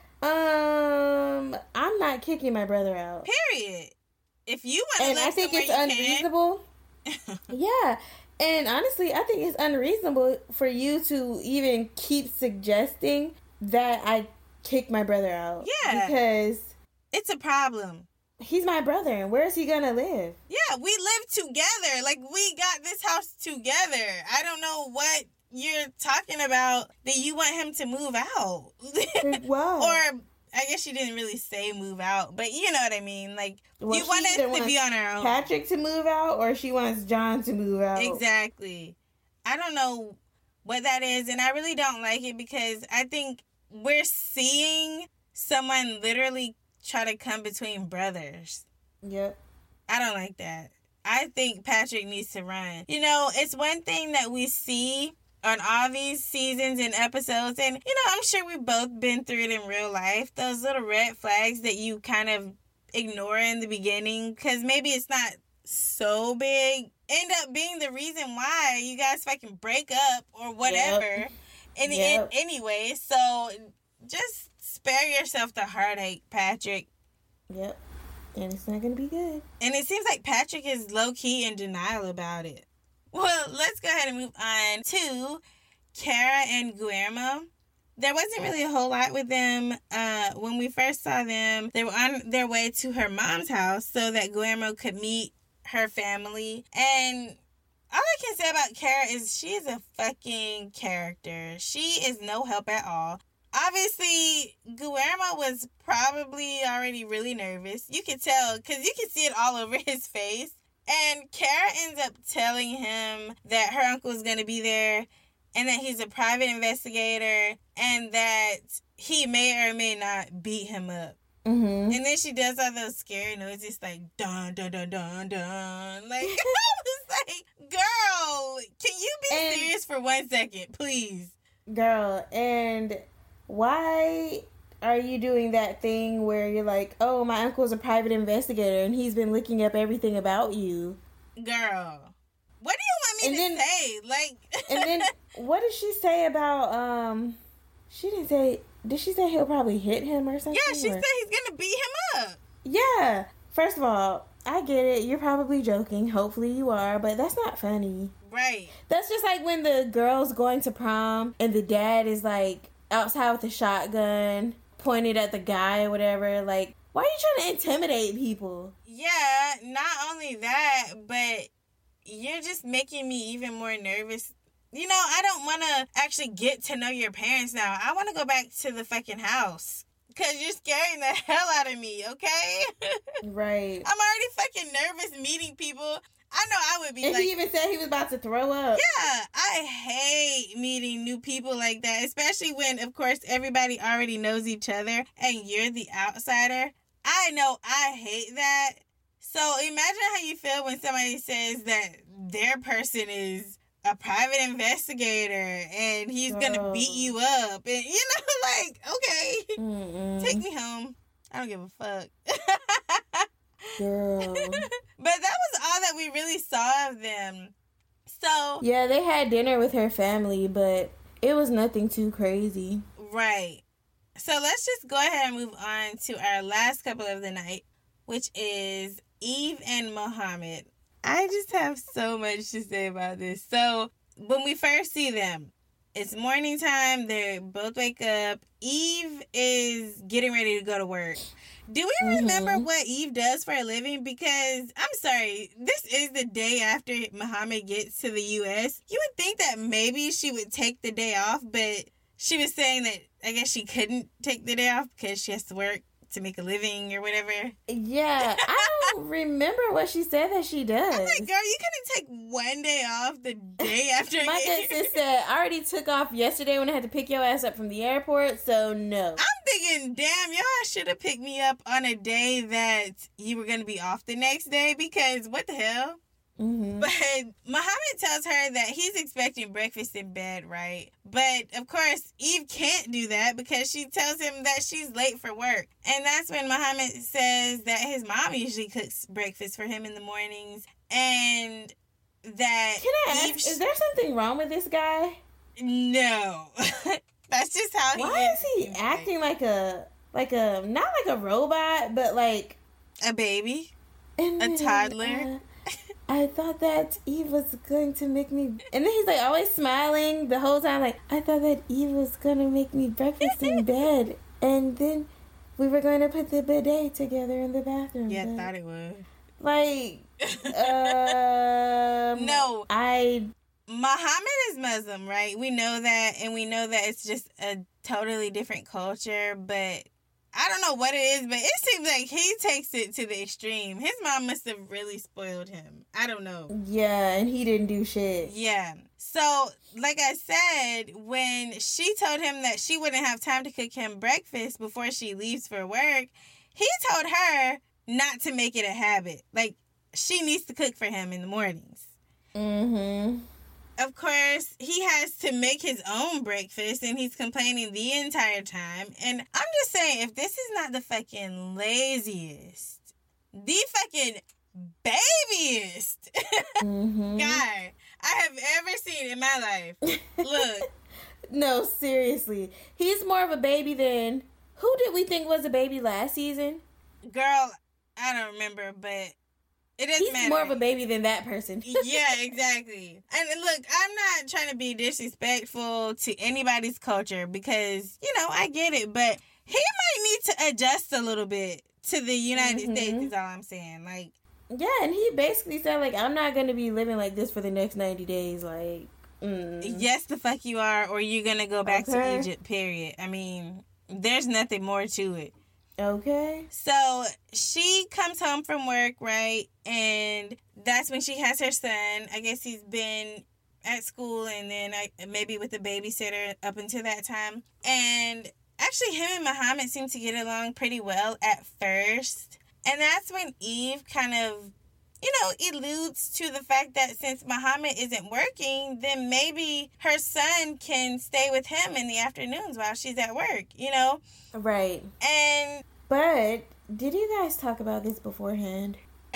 I'm not kicking my brother out.
Period. If you want to live
I think it's unreasonable. Yeah. And honestly, I think it's unreasonable for you to even keep suggesting that I kick my brother out.
Yeah.
Because...
it's a problem.
He's my brother, and where is he gonna live?
Yeah, we live together. Like, we got this house together. I don't know what you're talking about that you want him to move out.
Wow.
Or, I guess she didn't really say move out, but you know what I mean. Like, you want us to be on our own.
Patrick to move out, or she wants John to move out.
Exactly. I don't know what that is, and I really don't like it because I think we're seeing someone literally try to come between brothers.
Yep.
I don't like that. I think Patrick needs to run. You know, it's one thing that we see on all these seasons and episodes, and, you know, I'm sure we've both been through it in real life. Those little red flags that you kind of ignore in the beginning because maybe it's not so big end up being the reason why you guys fucking break up or whatever.
Yep.
In the end anyway. So just spare yourself the heartache, Patrick.
Yep. And it's not going to be good.
And it seems like Patrick is low-key in denial about it. Well, let's go ahead and move on to Kara and Guillermo. There wasn't really a whole lot with them. When we first saw them, they were on their way to her mom's house so that Guillermo could meet her family. And all I can say about Kara is she is a fucking character. She is no help at all. Obviously, Guillermo was probably already really nervous. You could tell because you could see it all over his face. And Kara ends up telling him that her uncle is going to be there and that he's a private investigator and that he may or may not beat him up.
Mm-hmm.
And then she does all those scary noises like dun dun dun dun dun. Like, I was like, girl, can you be serious for 1 second, please?
Girl, and why are you doing that thing where you're like, oh, my uncle's a private investigator and he's been looking up everything about you?
Girl, what do you want me to say? Like,
and then what did she say about, she didn't say, did she say he'll probably hit him or something?
Yeah, she said he's gonna beat him up.
Yeah. First of all, I get it. You're probably joking. Hopefully you are, but that's not funny.
Right.
That's just like when the girl's going to prom and the dad is like outside with a shotgun pointed at the guy or whatever. Like, why are you trying to intimidate people?
Yeah, not only that, but you're just making me even more nervous. You know, I don't want to actually get to know your parents now. I want to go back to the fucking house. Because you're scaring the hell out of me, okay?
Right.
I'm already fucking nervous meeting people. I know I would be
and
like...
he even said he was about to throw up.
Yeah, I hate meeting new people like that. Especially when, of course, everybody already knows each other and you're the outsider. I know I hate that. So imagine how you feel when somebody says that their person is a private investigator and he's gonna beat you up. And, you know, like, okay, take me home. I don't give a fuck.
Girl.
But that was all that we really saw of them. So...
yeah, they had dinner with her family, but it was nothing too crazy.
Right. So let's just go ahead and move on to our last couple of the night, which is Eve and Mohammed. I just have so much to say about this. So when we first see them, it's morning time. They both wake up. Eve is getting ready to go to work. Do we remember what Eve does for a living? Because, I'm sorry, this is the day after Muhammad gets to the U.S. You would think that maybe she would take the day off, but she was saying that I guess she couldn't take the day off because she has to work to make a living or whatever.
Yeah, I don't remember what she said that she does.
I'm like, girl, you couldn't take 1 day off the day after.
My good sis said, I already took off yesterday when I had to pick your ass up from the airport, so no.
I'm thinking, damn, y'all should have picked me up on a day that you were going to be off the next day because what the hell?
Mm-hmm.
But Muhammad tells her that he's expecting breakfast in bed, right? But, of course, Eve can't do that because she tells him that she's late for work. And that's when Muhammad says that his mom usually cooks breakfast for him in the mornings. And that...
Can I ask, is there something wrong with this guy?
No. That's just how he is.
Why is he acting like a, not like a robot, but like...
a baby? A toddler?
I thought that Eve was going to make me... And then he's like always smiling the whole time. Like, I thought that Eve was going to make me breakfast in bed. And then we were going to put the bidet together in the bathroom.
Yeah, I thought it was.
Like,
no.
Muhammad
is Muslim, right? We know that. And we know that it's just a totally different culture. But I don't know what it is, but it seems like he takes it to the extreme. His mom must have really spoiled him. I don't know.
Yeah, and he didn't do shit.
Yeah. So, like I said, when she told him that she wouldn't have time to cook him breakfast before she leaves for work, he told her not to make it a habit. Like, she needs to cook for him in the mornings.
Mm-hmm.
Of course, he has to make his own breakfast, and he's complaining the entire time. And I'm just saying, if this is not the fucking laziest, the fucking babiest guy I have ever seen in my life. Look.
No, seriously. He's more of a baby than... Who did we think was a baby last season?
Girl, I don't remember, but it doesn't matter.
He's more of a baby than that person.
Yeah, exactly. And look, I'm not trying to be disrespectful to anybody's culture because, you know, I get it, but he might need to adjust a little bit to the United States is all I'm saying. Like,
yeah, and he basically said, like, I'm not going to be living like this for the next 90 days. Like,
yes, the fuck you are, or you're going to go back to Egypt, period. I mean, there's nothing more to it.
Okay.
So she comes home from work, right? And that's when she has her son. I guess he's been at school and then maybe with the babysitter up until that time. And actually, him and Muhammad seem to get along pretty well at first. And that's when Eve kind of, you know, alludes to the fact that since Muhammad isn't working, then maybe her son can stay with him in the afternoons while she's at work, you know?
Right. But did you guys talk about this beforehand?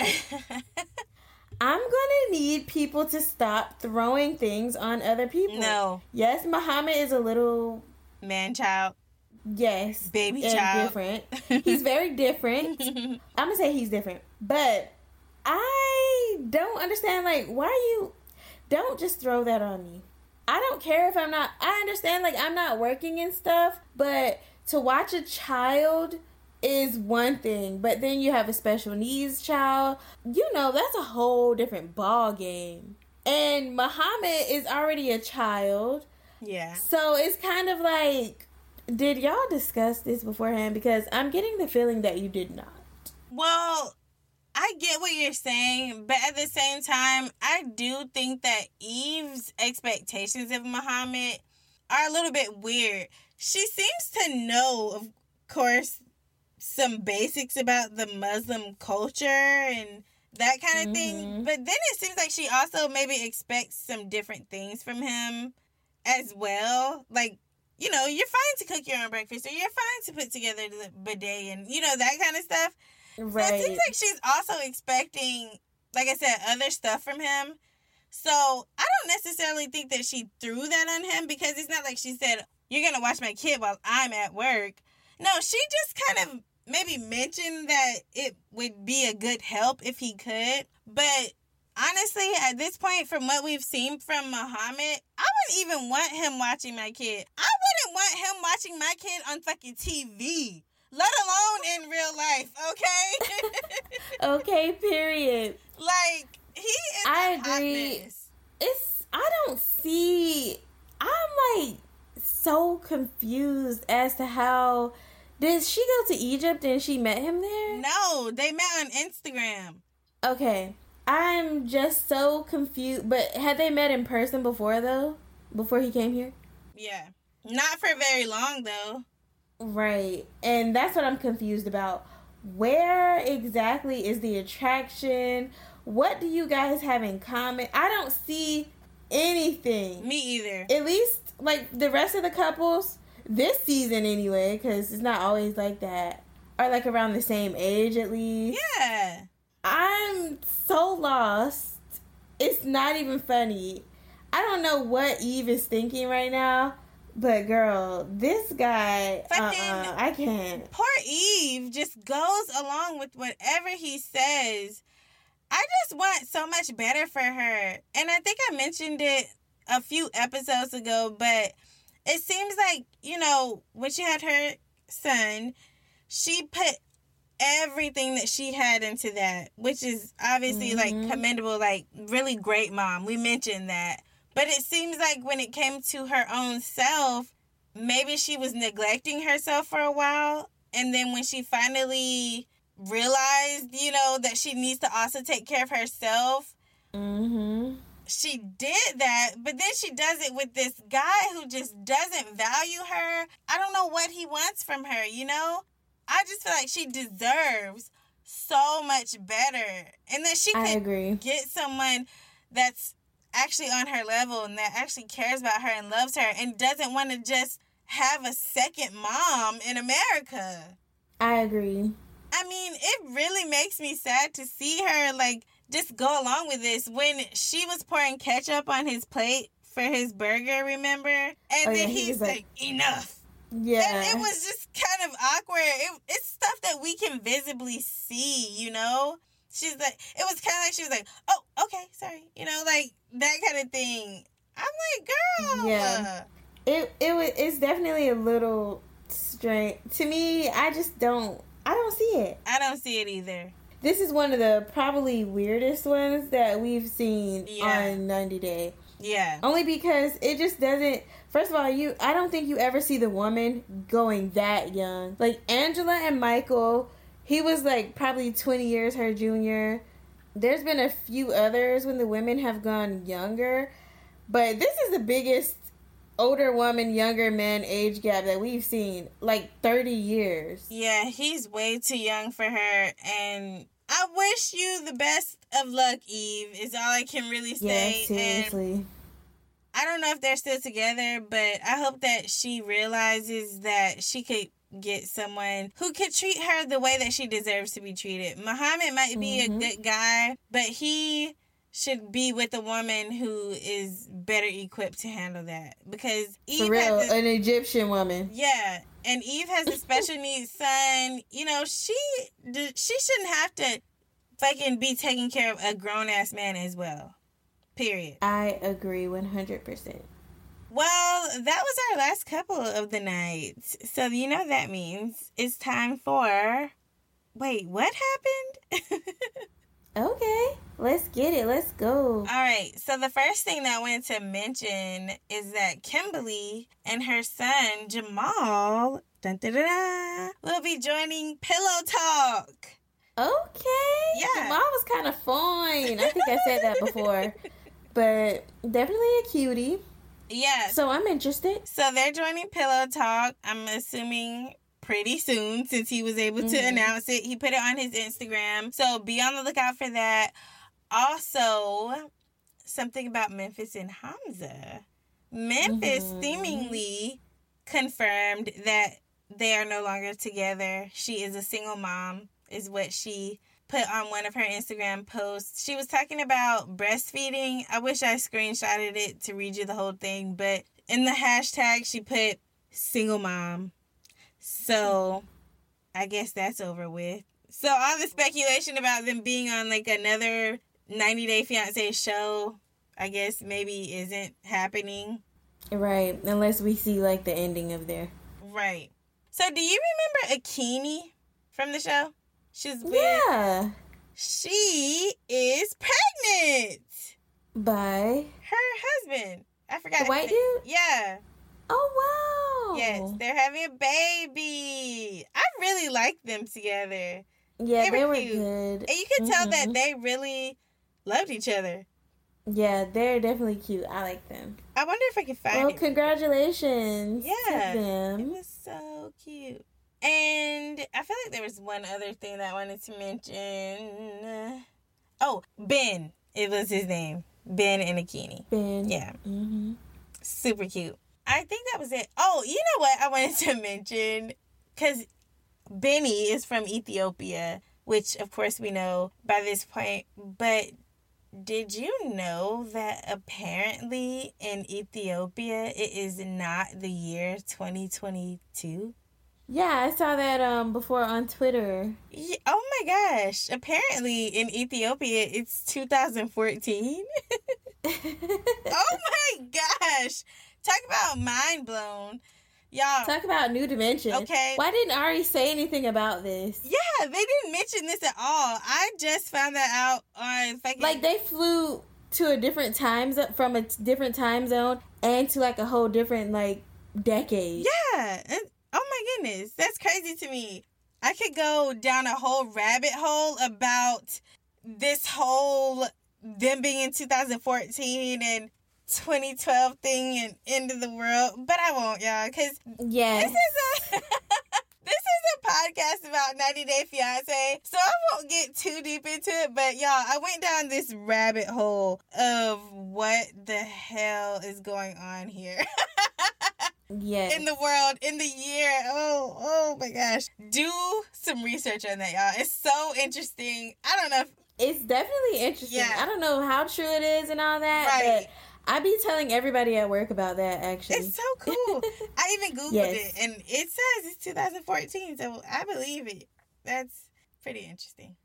I'm gonna need people to stop throwing things on other people.
No.
Yes, Muhammad is a little...
man-child.
Yes.
Baby child.
Different. He's very different. I'm gonna say he's different. But I don't understand, like, why you... Don't just throw that on me. I don't care if I'm not... I understand, like, I'm not working and stuff, but to watch a child is one thing, but then you have a special needs child. You know, that's a whole different ball game. And Muhammad is already a child.
Yeah. So
it's kind of like, did y'all discuss this beforehand? Because I'm getting the feeling that you did not.
Well, I get what you're saying, but at the same time, I do think that Eve's expectations of Muhammad are a little bit weird. She seems to know, of course, some basics about the Muslim culture and that kind of thing. But then it seems like she also maybe expects some different things from him as well. Like, you know, you're fine to cook your own breakfast or you're fine to put together the bidet and, you know, that kind of stuff. Right. So it seems like she's also expecting, like I said, other stuff from him. So I don't necessarily think that she threw that on him because it's not like she said, you're going to watch my kid while I'm at work. No, she just kind of maybe mentioned that it would be a good help if he could. But honestly, at this point, from what we've seen from Muhammad, I wouldn't even want him watching my kid. I wouldn't want him watching my kid on fucking TV, let alone in real life, okay?
Okay, period.
Like, he is
I agree. I don't see... I'm, like, so confused as to how... Did she go to Egypt and she met him there?
No, they met on Instagram.
Okay. I'm just so confused. But had they met in person before, though? Before he came here?
Yeah. Not for very long, though.
Right. And that's what I'm confused about. Where exactly is the attraction? What do you guys have in common? I don't see anything.
Me either.
At least, like, the rest of the couples... This season, anyway, because it's not always like that. Are, like, around the same age, at least.
Yeah.
I'm so lost. It's not even funny. I don't know what Eve is thinking right now. But, girl, this guy, I can't.
Poor Eve just goes along with whatever he says. I just want so much better for her. And I think I mentioned it a few episodes ago, but... It seems like, you know, when she had her son, she put everything that she had into that, which is obviously, like, commendable, like, really great mom. We mentioned that. But it seems like when it came to her own self, maybe she was neglecting herself for a while. And then when she finally realized, you know, that she needs to also take care of herself, she did that, but then she does it with this guy who just doesn't value her. I don't know what he wants from her, you know? I just feel like she deserves so much better. And that she could get someone that's actually on her level and that actually cares about her and loves her and doesn't want to just have a second mom in America.
I agree.
I mean, it really makes me sad to see her, like, just go along with this when she was pouring ketchup on his plate for his burger, remember? And then he's like, enough.
Yeah.
And it was just kind of awkward. It's stuff that we can visibly see, you know? She's like, it was kind of like, she was like, oh, okay, sorry. You know, like, that kind of thing. I'm like, girl.
Yeah. It's definitely a little strange. To me, I don't see it.
I don't see it either.
This is one of the probably weirdest ones that we've seen on 90 Day.
Yeah.
Only because it just doesn't... First of all, I don't think you ever see the woman going that young. Like, Angela and Michael, he was, like, probably 20 years her junior. There's been a few others when the women have gone younger. But this is the biggest older woman, younger man age gap that we've seen. Like, 30 years.
Yeah, he's way too young for her, and I wish you the best of luck, Eve, is all I can really say.
Yeah, seriously.
And I don't know if they're still together, but I hope that she realizes that she could get someone who could treat her the way that she deserves to be treated. Muhammad might be a good guy, but he should be with a woman who is better equipped to handle that. Because Eve
for real, an Egyptian woman.
Yeah. And Eve has a special needs son. You know, she shouldn't have to fucking be taking care of a grown-ass man as well. Period.
I agree 100%.
Well, that was our last couple of the night. So, you know that means it's time for... Wait, what happened?
Okay, let's get it. Let's go.
All right. So the first thing that I wanted to mention is that Kimberly and her son, Jamal, will be joining Pillow Talk.
Okay.
Yeah.
Jamal was kind of fine. I think I said that before. But definitely a cutie.
Yeah.
So I'm interested.
So they're joining Pillow Talk, I'm assuming pretty soon, since he was able to announce it. He put it on his Instagram. So be on the lookout for that. Also, something about Memphis and Hamza. Memphis seemingly confirmed that they are no longer together. She is a single mom, is what she put on one of her Instagram posts. She was talking about breastfeeding. I wish I screenshotted it to read you the whole thing, but in the hashtag, she put single mom. So I guess that's over with. So all the speculation about them being on like another 90 Day Fiancé show, I guess maybe isn't happening.
Right. Unless we see like the ending of there.
Right. So do you remember Akini from the show? She's with...
Yeah.
She is pregnant.
By?
Her husband. I forgot.
The white dude?
Yeah.
Oh, wow.
Yes, they're having a baby. I really liked them together.
Yeah, they were
cute.
good.
And you could tell that they really loved each other.
Yeah, they're definitely cute. I like them.
I wonder if I can find it.
Well, congratulations to them.
It was so cute. And I feel like there was one other thing that I wanted to mention. Oh, Ben. It was his name. Ben and Akini.
Ben.
Yeah. Super cute. I think that was it. Oh, you know what I wanted to mention? Because Benny is from Ethiopia, which, of course, we know by this point. But did you know that apparently in Ethiopia, it is not the year 2022?
Yeah, I saw that before on Twitter.
Yeah, oh my gosh. Apparently in Ethiopia, it's 2014. Oh my gosh. Talk about mind blown. Y'all.
Talk about new dimension.
Okay.
Why didn't Ari say anything about this?
Yeah, they didn't mention this at all. I just found that out on fucking...
Like, they flew to a different time zone, from a different time zone, and to, like, a whole different, like, decade.
Yeah. Oh my goodness, that's crazy to me. I could go down a whole rabbit hole about this whole them being in 2014 and 2012 thing and end of the world, but I won't, y'all, because this is a this is a podcast about 90 Day Fiancé, so I won't get too deep into it. But y'all, I went down this rabbit hole of what the hell is going on here.
Yes.
In the world, in the year. Oh my gosh. Do some research on that, y'all. It's so interesting. I don't know if...
It's definitely interesting. Yeah. I don't know how true it is and all that,
right.
But I be telling everybody at work about that, actually.
It's so cool. I even Googled it, and it says it's 2014, so I believe it. That's pretty interesting.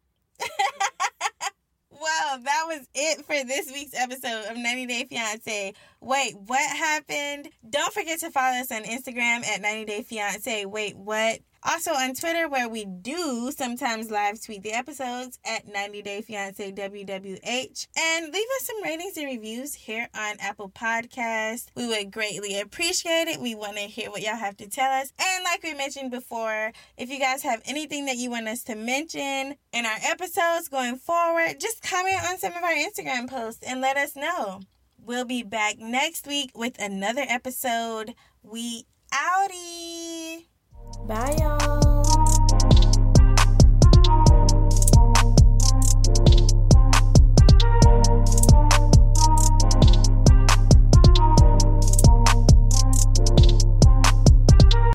Well, that was it for this week's episode of 90 Day Fiancé. Wait, what happened? Don't forget to follow us on Instagram at 90 Day Fiancé. Wait, what? Also on Twitter, where we do sometimes live tweet the episodes at 90 Day Fiancé WWH. And leave us some ratings and reviews here on Apple Podcasts. We would greatly appreciate it. We want to hear what y'all have to tell us. And like we mentioned before, if you guys have anything that you want us to mention in our episodes going forward, just comment on some of our Instagram posts and let us know. We'll be back next week with another episode. We outie!
Bye, y'all.